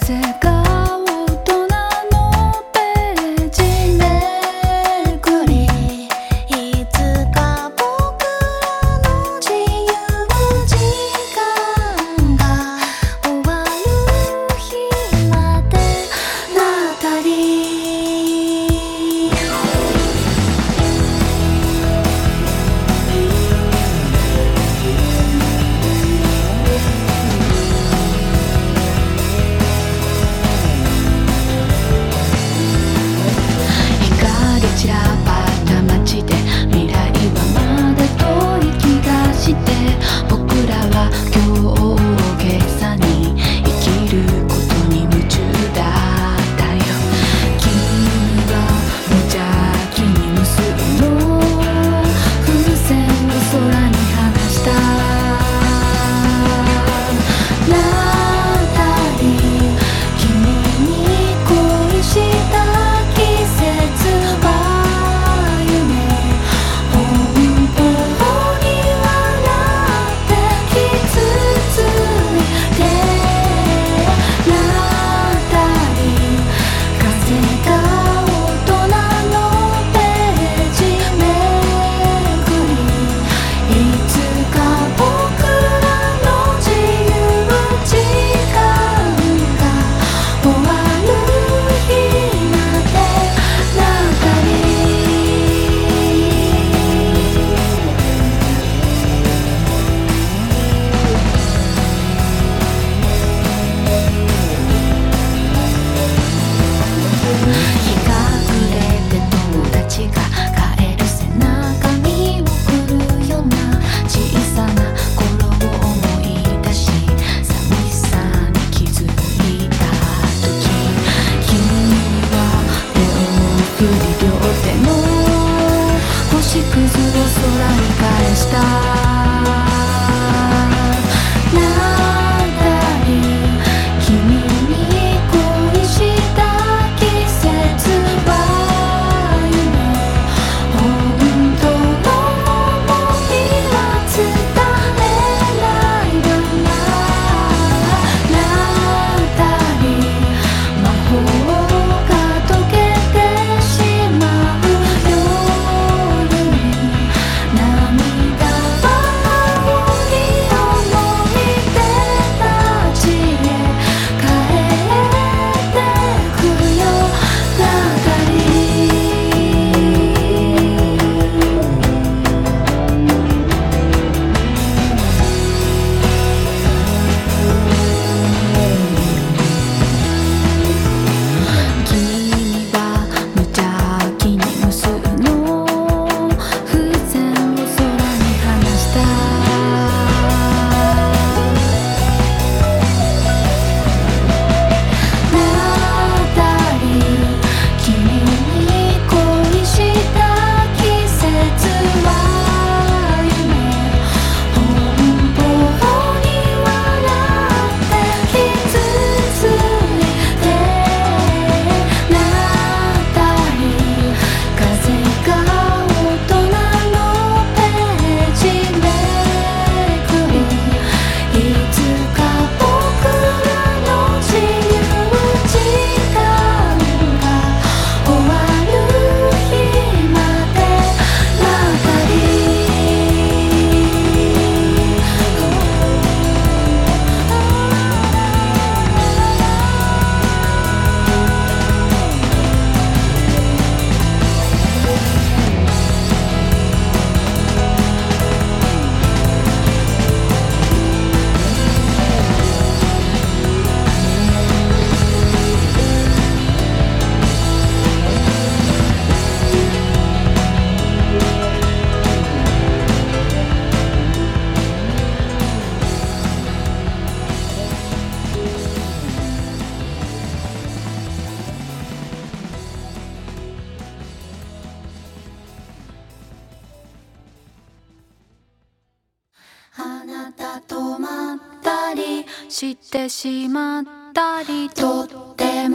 風が大人のページめくり、 いつか僕らの自由時間が終わる日までなたり。 散らばった街で未来はまだ遠い気がして、僕らは今日を大げさに生きることに夢中だったよ。君は無邪気に無数の風船を空に放した。ナタリー、君に恋した季節は星屑を空に返した。ナタリー、君に恋した季節は夢、本当の想いは伝えないよな。ナタリー、魔法が解けてしまうあなたとまったりしてしまったりとっても